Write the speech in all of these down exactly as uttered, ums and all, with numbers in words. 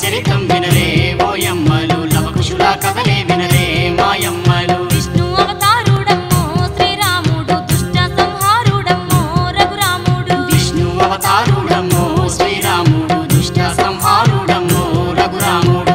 చరితం వినరే ఓయమ్మలు లవకుశుల కథలే వినరే మాయమ్మలు విష్ణు అవతారుడమ్మో శ్రీరాముడు దుష్ట సంహారుడమ్మో రఘురాముడు విష్ణు అవతారుడమ్మో శ్రీరాముడు దుష్ట సంహారుడమ్మో రఘురాముడు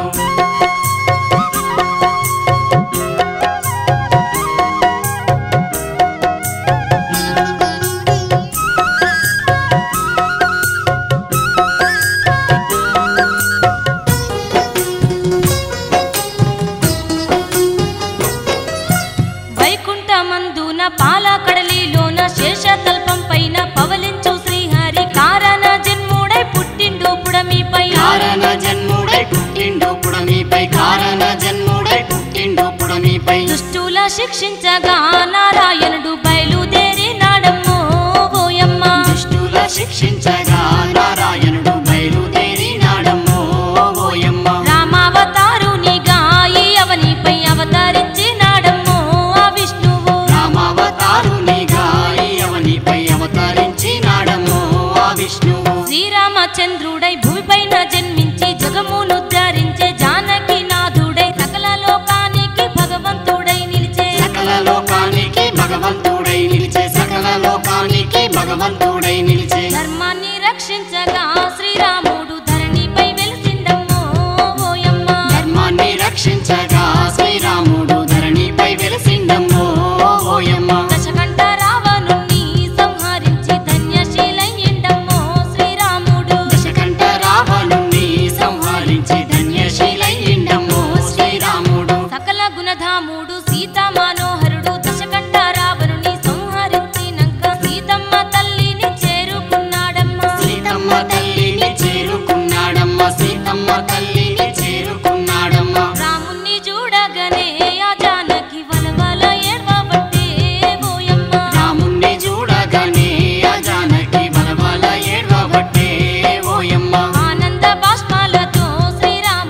వైకుంఠమందున పాలకడలిలోన శేషతల్పం పైన పవలించు శ్రీహరి కారణ జన్ముడై పుట్టిండు పుడమిపై కారణ జన్ముడై పుట్టిండు పుడమిపై కారణ జన్ముడై పుట్టిండు పుడమిపై దుష్టుల శిక్షించగా నారాయణుడు బయలుదేరినాడమ్మో ఓయమ్మ దుష్టుల శిక్షించగా నారాయణుడు బయలుదేరినాడమ్మో ఓయమ్మ రామావతారునిగా ఈ అవనిపై అవతరించినాడమ్మో ఆ విష్ణువు రామావతారునిగా ఈ అవనిపై అవతరించినాడమ్మో ఆ విష్ణువు శ్రీరామచంద్రుడై భూమిపైన జన్మించి జగమును ధరించే జానకి నాథుడై సకల లోకానికి భగవంతుడై నిలిచే సకల లోకానికి భగవంతుడై నిలిచే సకల లోకానికి భగవంతుడై నిలిచే ధర్మాన్ని రక్షించగా శ్రీరాముడు ధరణిపై వెలిసిండమ్మో ఓయమ్మ ధర్మాన్ని రక్షించగా శ్రీరాముడు ధరణిపై వెలిసిండమ్మో ఓయమ్మ దశకంఠ రావణుణ్ణి సంహరించి ధన్యశీలయ్యిండమ్మో శ్రీరాముడు దశకంఠ రావణుణ్ణి సంహరించి ధన్యశీలయ్యిండమ్మో శ్రీరాముడు సకల గుణధాముడు సీతా మనోహరుడు దశకంఠ రావణుని సంహరించినంక సీతమ్మ తల్లిని చేరుకున్నాడమ్మ సీతమ్మ తల్లిని చేరుకున్నాడమ్మ సీతమ్మ తల్లిని చేరుకున్నాడమ్మ రాముణ్ణి చూడగానే ఆ జానకి వలవల ఏడ్వబట్టే ఓయమ్మ రాముణ్ణి చూడగానే ఆ జానకి బలబల ఏడ్వబట్టే ఓయమ్మ ఆనంద బాష్పాలతో శ్రీరాముడు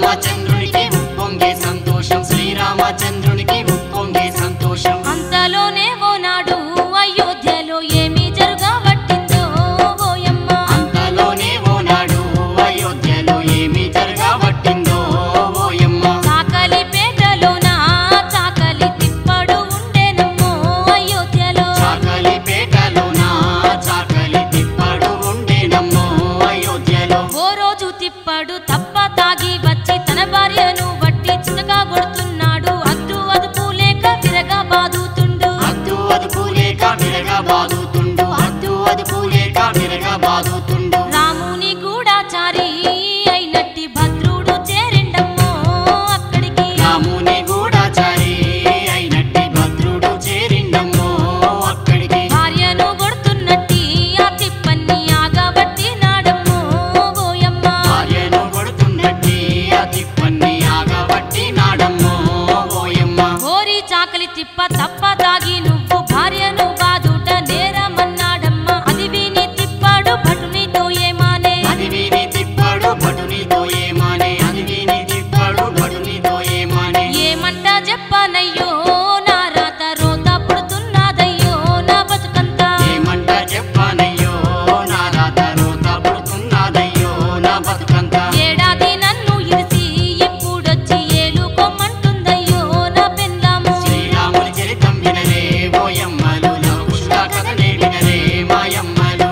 శ్రీరామచంద్రునికి ఉప్పొంగే సంతోషం శ్రీరామచంద్రునికి ఉప్పొంగే సంతోషం అంతలోనే ఓనాడు అయోధ్యలో ఏమి జరగబట్టిందో ఓయమ్మ అంతలోనే ఓనాడు అయోధ్యలో ఏమి జరగబట్టిందో ఓయమ్మ చాకలి పేటలోన చాకలి తిప్పడు ఉండేనమ్మో అయోధ్యలో చాకలి పేటలోన చాకలి తిప్పడు ఉండేనమ్మో అయోధ్యలో ఓ రోజు తిప్పడు తప్ప తాగి వచ్చి తన భార్యను బట్టి చితగా కొడుతున్నాడు అద్దు అదుపు లేక విరగా బాదుతుండు అద్దు అదుపు లేక విరగా బాదుతుండు అద్దు అదుపు లేక విరగా బాదుతుండు రాముని గూఢాచారి అయినట్టి భద్రుడు చేరిండమ్మో అక్కడికి రాముని గూఢాచారి అయినట్టి భద్రుడు చేరిండమ్మో అక్కడికి భార్యను కొడుతున్నట్టి ఆ తిప్పన్ని ఆగబట్టి నాడమ్మో ఓయమ్మ భార్యను కొడుతున్నట్టి ఆ తిప్పన్ని ఆగబట్టి నాడమ్మో ఓయమ్మ ఓరి చాకలి తిప్ప తప్ప తాగి నువ్వు భార్యను బాదుట నేరమన్నాడమ్మ అది విని తిప్పాడు భటునితో ఏమానే అది విని తిప్పాడు భటునితో ఏమానే అది విని తిప్పాడు భటునితో ఏమానే ఏమంట చెప్పనయ్యో నా రాత రోత పుడుతున్నదయ్యో నా బతుకంతా ఏమంట చెప్పానయ్యో నా రాత రోత పుడుతున్నదయ్యో నా బతుకంతా ఏడాది నన్ను ఇరిసి ఇప్పుడొచ్చి ఏలుకోమంటుందయ్యో నా పెండ్లాము శ్రీరాముని చరితం వినరే ఓయమ్మలు లవకుశుల కథనే వినరే మాయమ్మలు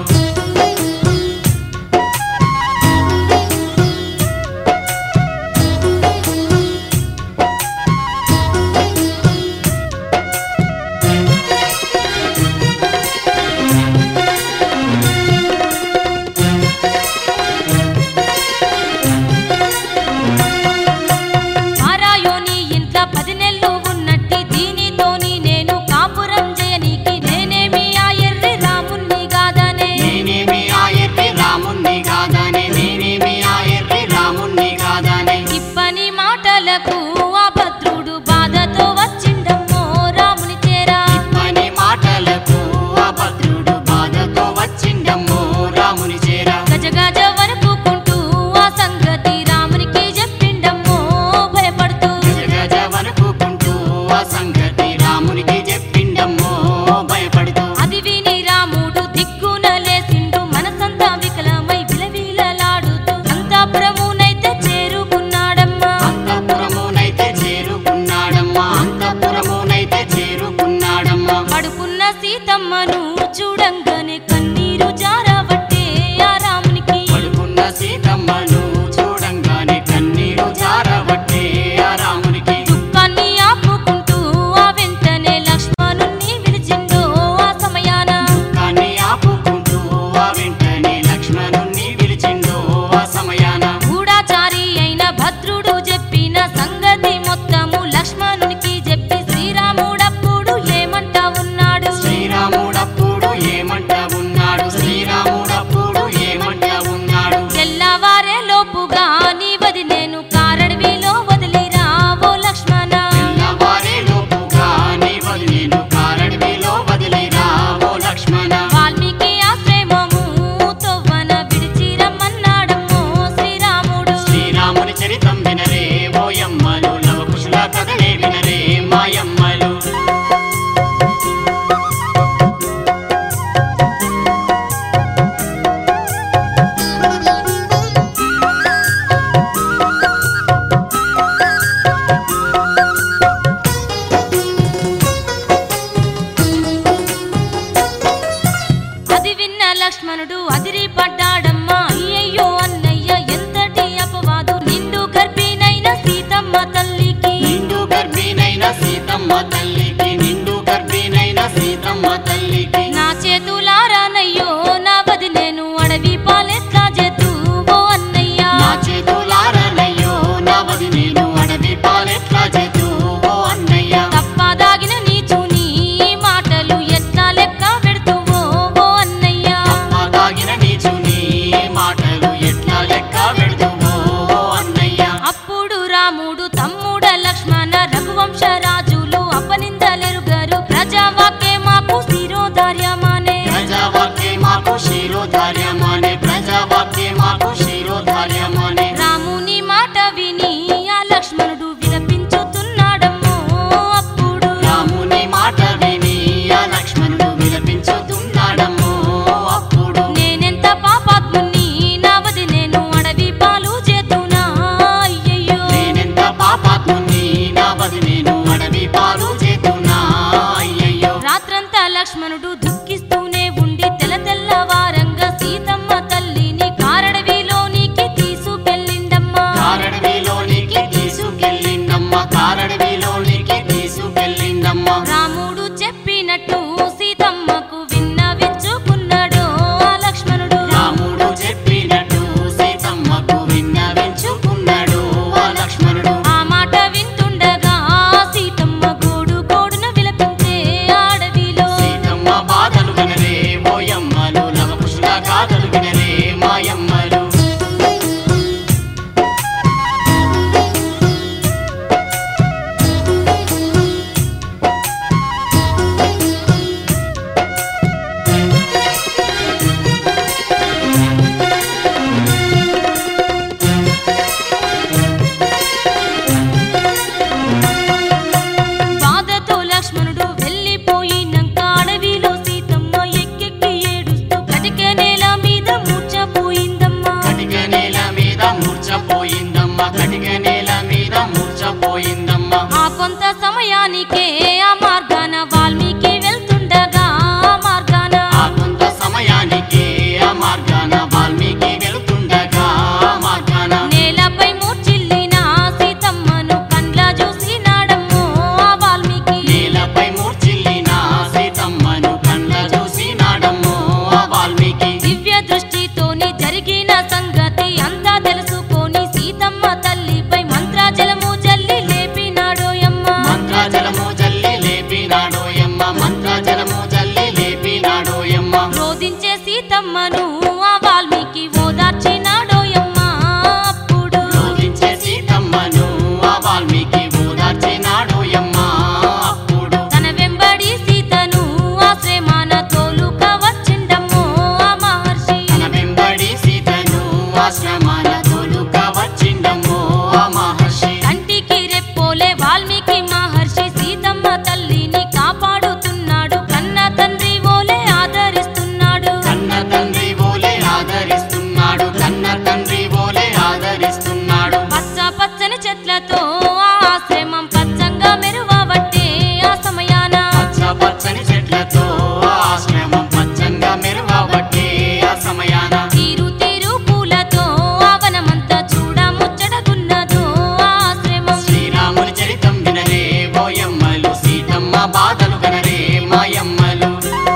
కటిక నేల మీద మూర్చపోయిందమ్మ. ఆ కొంత సమయానికే ఆ మార్గాన వాల్మీకి వెళ్తుండగా ఆ మార్గాన ఆ కొంత సమయానికి ఆ మార్గాన వాల్మీకి వెళుతుండగా ఆ మార్గాన నేలపై మూర్చిల్లిన సీతమ్మను కండ్ల చూసినాడమ్మో ఆ వాల్మీకి. నేలపై మూర్చిల్లిన సీతమ్మను కండ్ల చూసినాడమ్మో ఆ వాల్మీకి. దివ్య దృష్టితోని జరిగిన సంగతి అంతా తెలుసుకొని సీతమ్మ తల్లిపై మంత్రాజలము జల్లి లేపినాడోయమ్మ. మంత్రాజలము జల్లి లేపినాడోయమ్మ. మంత్రాజలము జల్లి లేపినాడోయమ్మ. రోధించే సీతమ్మను ఆ వాల్మీకి ఓదార్చినాడోయమ్మ. అప్పుడు రోధించే సీతమ్మను ఆ వాల్మీకి ఓదార్చినాడోయమ్మ. అప్పుడు తన వెంబడి సీతను ఆశ్రమాన తోలుక వచ్చిండమ్మో ఆ మహర్షి. తన వెంబడి సీతను ఆశ్రమాన తోలుక వచ్చిండమ్మో ఆ మహర్షి. కంటికి రెప్పోలే వాల్మీకి మహర్షి సీతమ్మ తల్లిని కాపాడుతున్నాడు. కన్న తండ్రి ఓలే ఆదరిస్తున్నాడు. కన్న తండ్రి ఓలే ఆదరిస్తున్నాడు. కన్న తండ్రి ఓలే ఆదరిస్తున్నాడు. పచ్చ పచ్చని చెట్లతో ఆ ఆశ్రమం పచ్చంగా మెరువబట్టే ఆ సమయాన పచ్చ పచ్చని చెట్లతో ఆ ఆశ్రమం పచ్చంగా మెరువబట్టే ఆ సమయాన తీరు తీరు పూలతో ఆ వనమంతా చూడ ముచ్చటగున్నదో ఆ ఆశ్రమం. శ్రీరాముని చరితం వినరే ఓయమ్మలు. సీతమ్మ బాధలు కనరే మాయమ్మలు.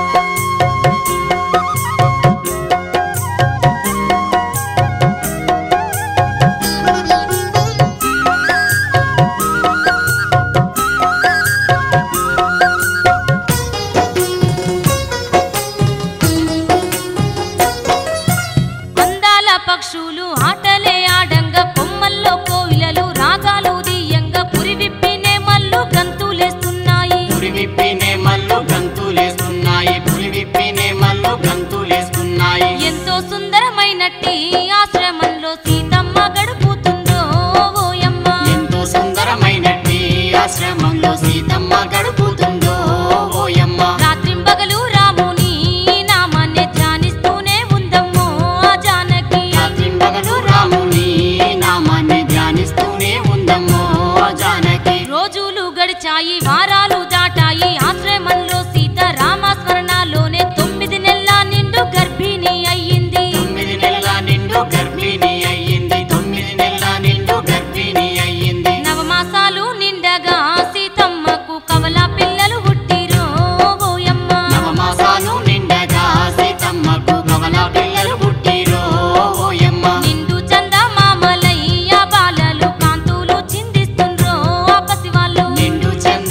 అందాల పక్షులు ఆటలే ఆడంగా కొమ్మల్లో కోయిలలు రాగాలు దీయంగా పురివిప్పినే మల్లు గంతులేస్తున్నాయి. పురి విప్పినే మల్లు గంతులేస్తున్నాయి. పురి విప్పినే మల్లు గంతులేస్తున్నాయి. ఎంతో సుందరమైనట్టి ఆశ్రమంలో సీతమ్మ గడుపుతుందో ఓయమ్మ. ఎంతో సుందరమైనట్టి ఆశ్రమంలో సీతమ్మ గడుపుతుందో ఓయమ్మ. రాత్రింబగలు రాముని నామాన్ని ధ్యానిస్తూనే ఉందమ్మో ఆ జానకి. రాత్రింబగలు రాముని నామాన్ని ధ్యానిస్తూనే ఉందమ్మో ఆ జానకి. రోజులు గడిచాయి వారాలు దాటాయి ఆశ్రమంలో సీత రామస్మరణలోనే తొమ్మిది నెలల నిండు గర్భిణి అయ్యింది. తొమ్మిది నెలల నిండు గర్భిణి అయ్యింది. తొమ్మిది నెలల నిండు గర్భిణి అయ్యింది. నవమాసాలు నిండగా సీతమ్మకు కవల పిల్లలు పుట్టిరో ఓయమ్మ. నవమాసాలు నిండగా సీతమ్మకు కవల పిల్లలు పుట్టిరో ఓయమ్మ. నిండు చందమామలై ఆ బాలలు కాంతులు చిందిస్తుండ్రో ఆ పసివాళ్ళు. నిండు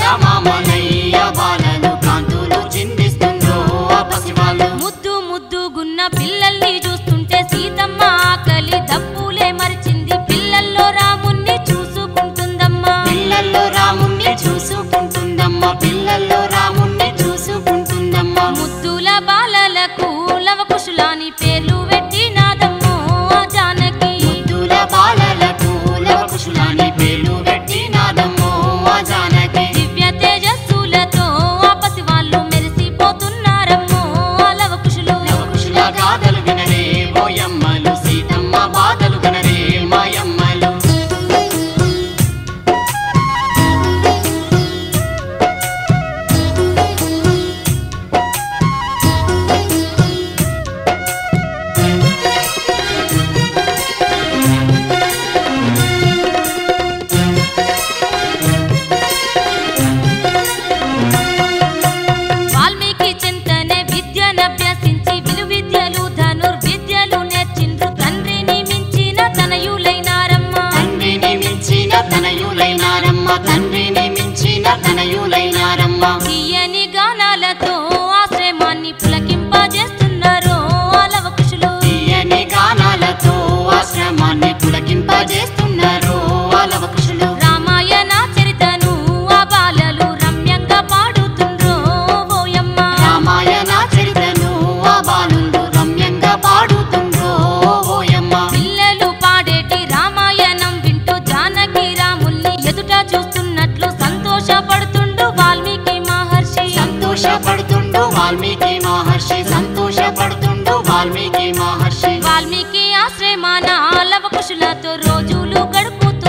చందమామలయ్య బాలలు కాంతులు చిందిస్తుండ్రో ఆ పసివాళ్ళు. ముద్దు ముద్దుగున్న పిల్లల్ని చూస్తుంటే సీతమ్మ ఆకలి దప్పులే మరిచింది. పిల్లల్లో రాముణ్ణి చూసుకుంటుందమ్మా. పిల్లల్లో రాముణ్ణి చూసుకుంటుందమ్మ. పిల్లల్లో రాముణ్ణి చూసుకుంటుందమ్మ. ముద్దుల బాలలకు లవకుశులాని పేర్లు పెట్టినాదమ్మో ఆ జానకి. ముద్దుల బాలలకు లవకుశులాని పేర్లు పెట్టినాదమ్మో ఆ జానకి. దివ్య తేజస్సులతో ఆ పసివాళ్ళు మెరిసిపోతున్నారమ్మో ఆ లవకుశులు. లవకుశుల గాథలు వినరే ఓయమ్మలు. సీతమ్మ బాధలు కనరే మాయమ్మలు. వాల్మీకి చింతనే విద్యనభ్యసించి విలువిద్యలు ధనుర్విద్యలు నేర్చిండ్రు. తండ్రిని మించిన తనయులైనారమ్మ. తండ్రిని మించిన తనయులైనారమ్మ. తండ్రిని మించిన తనయులైనారమ్మ. తీయని గానాలతో ఆశ్రమాన్ని పులకింపజేస్తున్నారో ఆ లవకుశులు. తీయని గానాలతో ఆశ్రమాన్ని పులకింపజేస్తున్నారు ఆ లవకుశులు. రామాయణ చరితను ఆ బాలలు రమ్యంగా పాడుతుండ్రో ఓయమ్మ. రామాయణ చరితను ఆ బాలుడు రమ్యంగా పాడుతుండ్రో ఓయమ్మ. పిల్లలు పాడేటి రామాయణం వింటూ జానకి రాముల్ని ఎదుట చూస్తున్నట్లు సంతోషపడుతుండు వాల్మీకి మహర్షి. సంతోషపడుతుండు వాల్మీకి మహర్షి. సంతోషపడుతుండు వాల్మీకి మహర్షి. వాల్మీకి ఆశ్రమాన లవకుశులతో రోజులు గడుపుతూ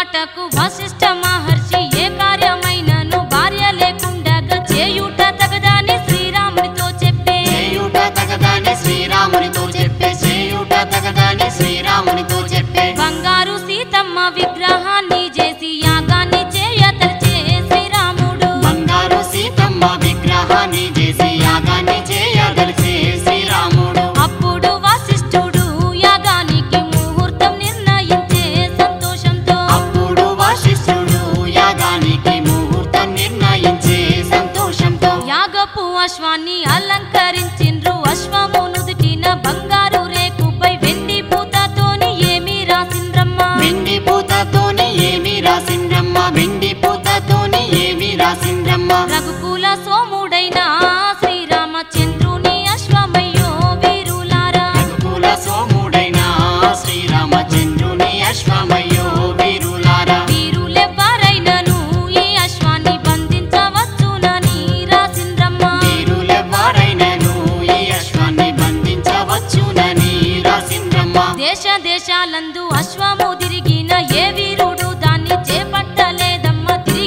మాటకు వశిష్ఠ మహర్షి ఏ కార్యమైనను భార్య లేకుండగా చేయుట తగదాని శ్రీరామునితో చెప్పే చేయుట తగదాని శ్రీరామునితో చెప్పే చేయుట తగదాని శ్రీరామునితో చెప్పే బంగారు సీతమ్మ విగ్రహాన్ని చేసి యాగాన్ని చేయతలిచే శ్రీరాముడు బంగారు సీతమ్మ విగ్రహాన్ని చేసి యాగాన్ని చేయదలిచే శ్రీరాముడు అప్పుడు వశిష్ఠుడు యాగానికి ముహూర్తం నిర్ణయించే సంతోషంతో అప్పుడు వశిష్ఠుడు యాగానికి ముహూర్తం నిర్ణయించే సంతోషంతో యాగపు అశ్వాన్ని అలంకరించిండ్రు అశ్వము నుదుటిన బంగారు రేకుపై వెండి పూతతోని ఏమి రాసిండ్రమ్మ వెండి పూతతోని ఏమి రాసిండ్రమ్మ వెండి పూతతోని ఏమి రాసిండ్రమ్మ రఘుకుల సోముడైన శ్రీరామచంద్రుని అశ్వమయ్యో వీరులారా రఘుకుల సోముడైన శ్రీరామచంద్రుని అశ్వమయ్యో వీరులారా వీరులెవ్వరైనను ఈ అశ్వాన్ని బంధించవచ్చునని రాసిండ్రమ్మ వీరులెవ్వరైనను ఈ అశ్వాన్ని బంధించవచ్చునని రాసిండ్రమ్మ దేశ దేశాలందు అశ్వము తిరిగిన ఏ వీరుడు దాన్ని చేపట్టలేదమ్మ తిరిగి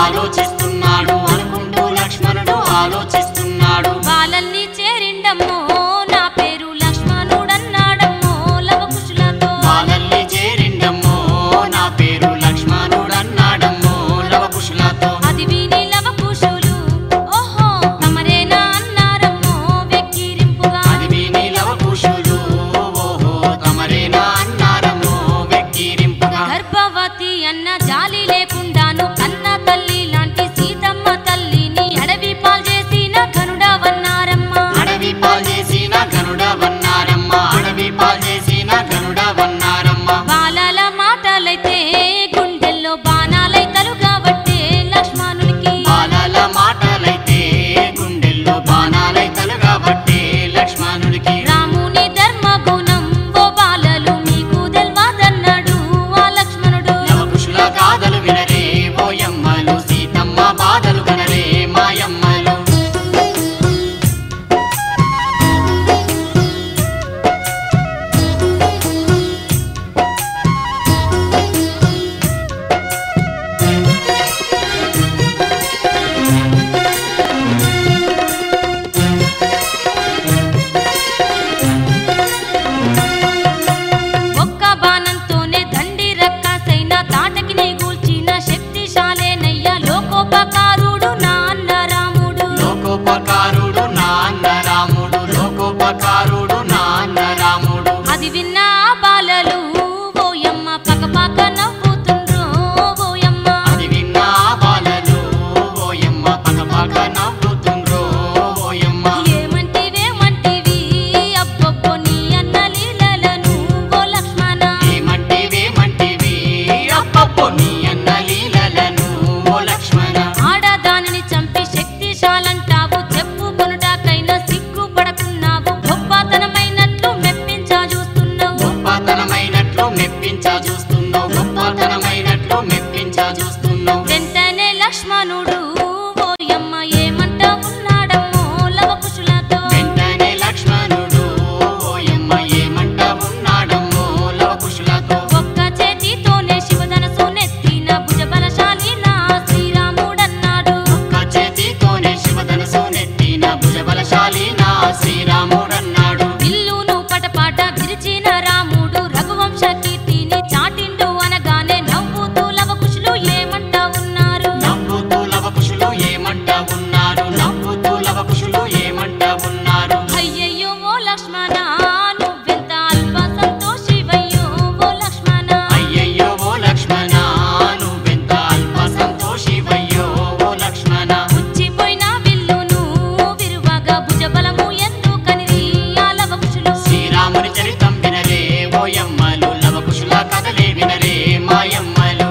ఆలోచిస్తున్నాడు అనుకుంటూ లక్ష్మణుడు ఆలోచిస్తున్నాడు. బాలల్ని చేరిండమ్మో నా పేరు లక్ష్మణుడన్నాడమ్మో లవకుశులతో. బాలల్ని చేరిండమ్మో నా పేరు లక్ష్మణుడన్నాడమ్మో లవకుశులతో. అది విని లవకుశులు ఓహో తమరేనా అన్నారమ్మో వెక్కిరింపుగా. అది విని లవకుశులు ఓహో తమరేనా అన్నారమ్మో వెక్కిరింపుగా. గర్భవతి అన్న జాలి లేకుండాను కన్న తల్లి లాంటి సీతమ్మ తల్లిని అడవి పాల్ చేసిన ఘనుడవన్నారమ్మ. అడవి పాల్ చేసిన ఘనుడవన్నారమ్మ. అడవి పాల్ చేసిన ఘనుడవన్నారమ్మ. బాలల మాటలైతే గుండెల్లో బాణాలై తలుగాబట్టే లక్ష్మణునికి. బాలల మాటలైతే గుండెల్లో బాణాలై తలుగాబట్టే లక్ష్మణుడికి. రాముని ధర్మగుణం ఓ బాలలు మీకు తెల్వదన్నాడు ఆ లక్ష్మణుడు. లవకుశుల గాథలు వినరే ఓయమ్మలు సీతమ్మ బాధలు కనరే మాయమ్మలు. ఒక్క బాణంతోనే దండి రక్కసైన తాటకి నీ గూల్చిన శక్తిశాలేనయ్య లోకోపకారుడు నా అన్న రాముడు. లోకోపకారుడు నా అన్న రాముడు. లోకోపకారుడు నా అన్న రాముడు. అది విన్న ఆ బాలలు ఓయమ్మ పకపక నవ్వుతుండ్రో ఓయమ్మ. అది విన్న బాలలు ఓయమ్మ పకపక నవ్వుతుండ్రో ఓయమ్మ. ఏమంటివేమంటివి అబ్బబ్బో నీ అన్న లీలలను ఓ లక్ష్మణ. ఏమంటివేమంటివి అబ్బబ్బో నీ అన్న లీలలను ఓ లక్ష్మణ. ఆడదానిని చంపి శక్తిశాలంటావు చెప్పుకొనుటాకైనా సిగ్గుపడకున్నావు. గొప్పతనమైనట్లు మెప్పించా చూస్తున్నావు. గొప్పతనమైనట్లు మెప్పించా చూస్తున్నావు. గొప్పతనమైనట్లు మెప్పించా చూస్తున్నావు. వెంటనే లక్ష్మణుడు ఓయమ్మ ఏమంట ఉన్నాడమ్మో లవకుశులతో. వెంటనే లక్ష్మణుడు ఓయమ్మ ఏమంట ఉన్నాడమ్మో లవకుశులతో. ఒక్క చేతితోనే శివధనసు నెత్తిన భుజబలశాలి నా శ్రీరాముడన్నాడు. ఒక్క చేతితోనే శివధనసు నెత్తిన భుజబలశాలి నా శ్రీరాముడన్నాడు. విల్లును పటపాట విరిచిన రాముడు రఘువంశ కీర్తిని చాటిండు అనగానే నవ్వుతూ లవకుశులు ఏమంట ఉన్నారు. నవ్వుతూ లవకుశులు ఏమంట ఉన్నారు. నవ్వుతూ లవకుశులు ఏమంట ఉన్నారు. అయ్యయ్యో ఓ లక్ష్మణ నువ్వెంత అల్ప సంతోషివయ్యో ఓ లక్ష్మణ. అయ్యయ్యో ఓ లక్ష్మణ నువ్వెంత అల్ప సంతోషివయ్యో ఓ లక్ష్మణ. పుచ్చిపోయిన విల్లును విరువగా భుజబలము ఎందుకనిరి ఆ లవకుశులు. శ్రీరాముని చరితం వినరే ఓయమ్మలు లవకుశుల కథలే వినరే మాయమ్మలు.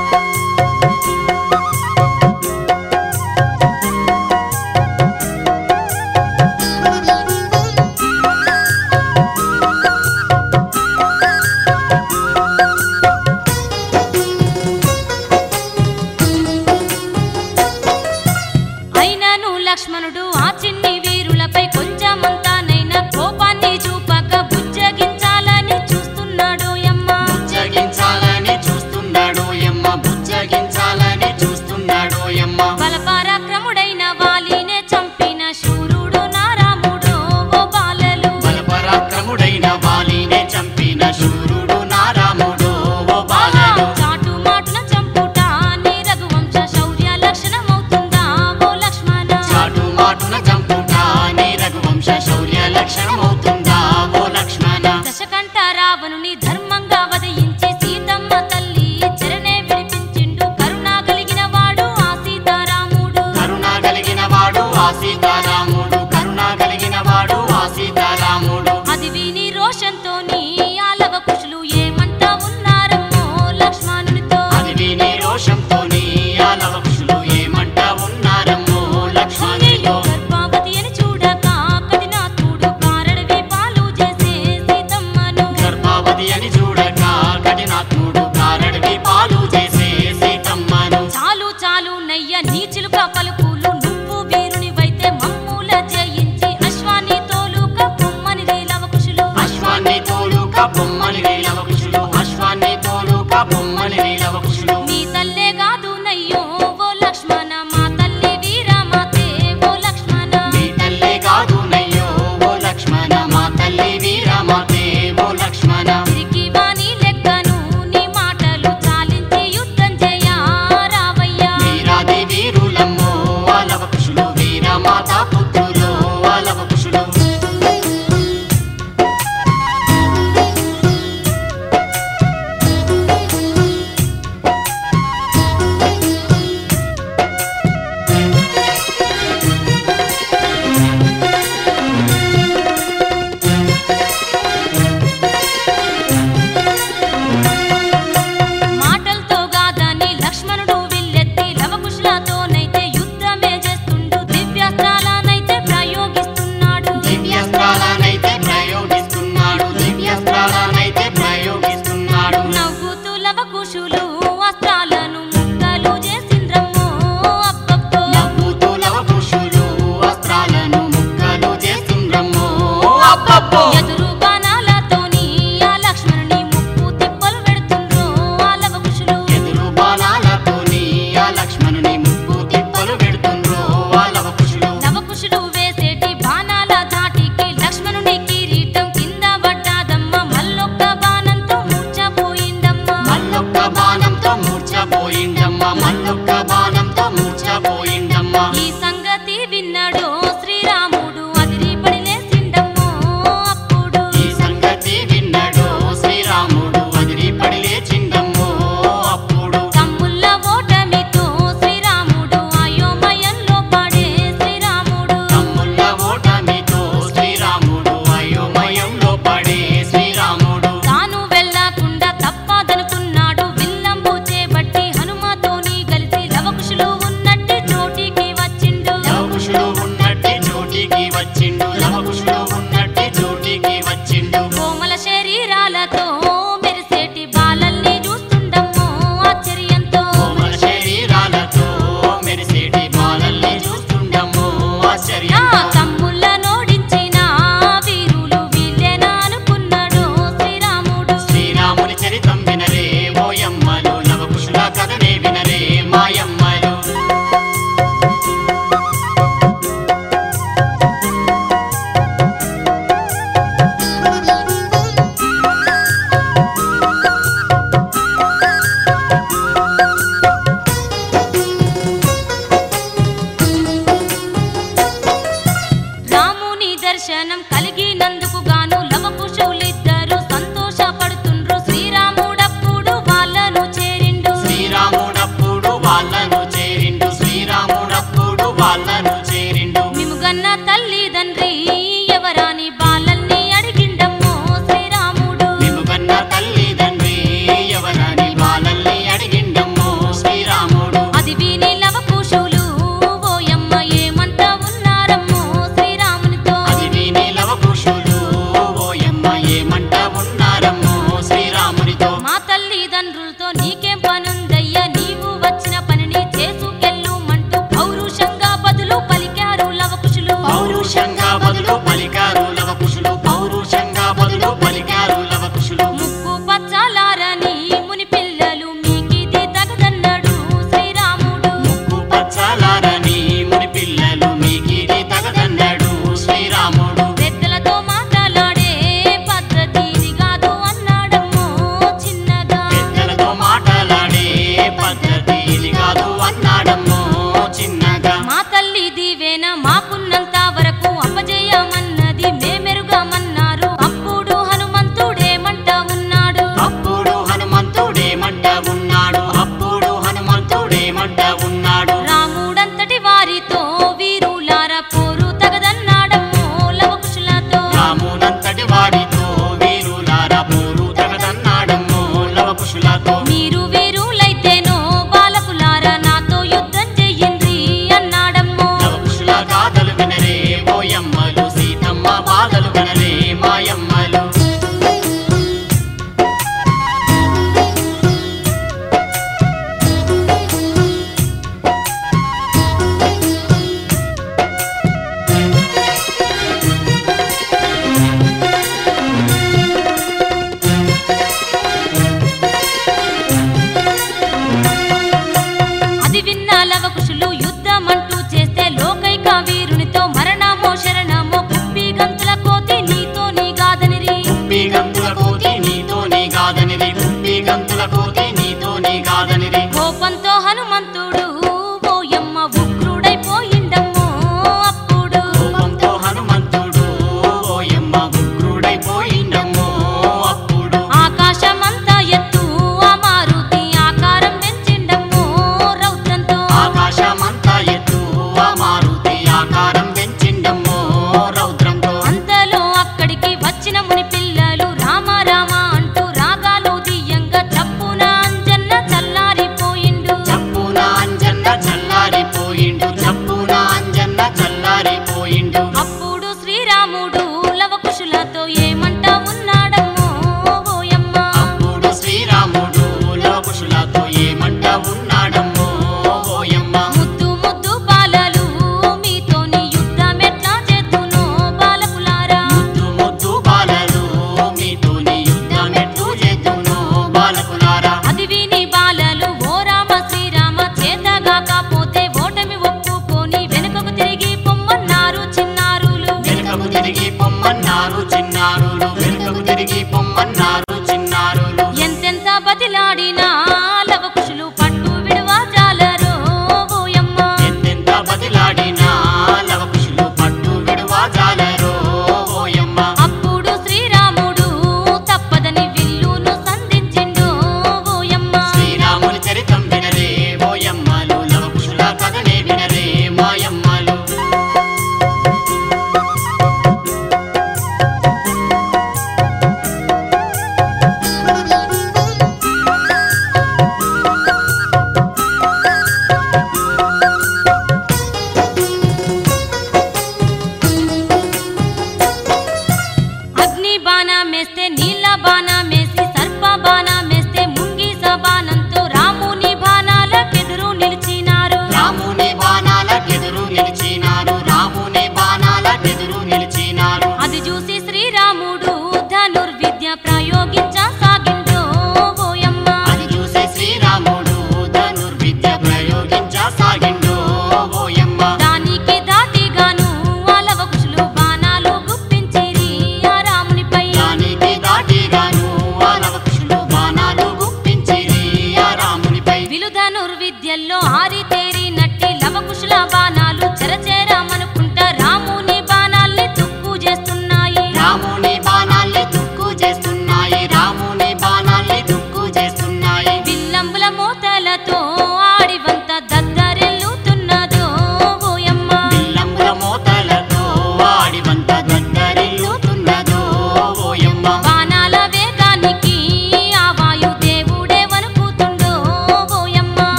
అయినను లక్ష్మణుడు ఆ చిన్ని వీరులపై కొంచెమంతానైనా కోపాన్ని చూపక బుజ్జగించాలని చూస్తున్నాడు యమ్మ. బుజ్జగించాలని చూస్తున్నాడు యమ్మ. బుజ్జగించాలని చూస్తున్నాడు యమ్మ. బలపరాక్రముడైన వాలినే చంపిన శూరుడు నా రాముడు ఓ బాలలు. బలపరాక్రముడైన వాలినే చంపిన శూరుడు నా రాముడు ఓ బాలలు. చాటు మాటున చంపుట నీ రఘువంశ శౌర్య లక్షణమవుతుందా ఓ లక్ష్మణ. చాటు మాటున చంపుట నీ రఘువంశ శౌర్య లక్షణమవుతుందా ఓ లక్ష్మణ. దశకంఠ రావణుని ధర్మంగా వదయించి సీతమ్మ తల్లి చెరనే విడిపించిండు కరుణా కలిగిన వాడు ఆ సీతారాముడు. కరుణ కలిగిన వాడు ఆ సీతారాముడు. కరుణ కలిగిన వాడు ఆ సీతారాముడు. అది విని రోషంతోని ఆ లవకుశులు ఏమంట ఉన్నారమ్మో లక్ష్మణునితో. అది విని రోషంతోని ఆ లవకుశులు ఏమంట ఉన్నారమ్మో లక్ష్మణునితో. గర్భావతి అని చూడక కఠినాత్ముడు కారడవి పాలు చేసే సీతమ్మను. గర్భావతి అని చూడక కఠినాత్ముడు కారడవి పాలు చేసే సీతమ్మను. చాలు చాలు నయ్య నీ చిలుక పలుకులు నువ్వు వీరునివైతే మమ్ముల జయించి అశ్వాన్ని తోలుక పొమ్మని లవకుశులు. అశ్వాన్ని తోలుక పొమ్మని లవకుశులు. అశ్వాన్ని తోలుక పొమ్మని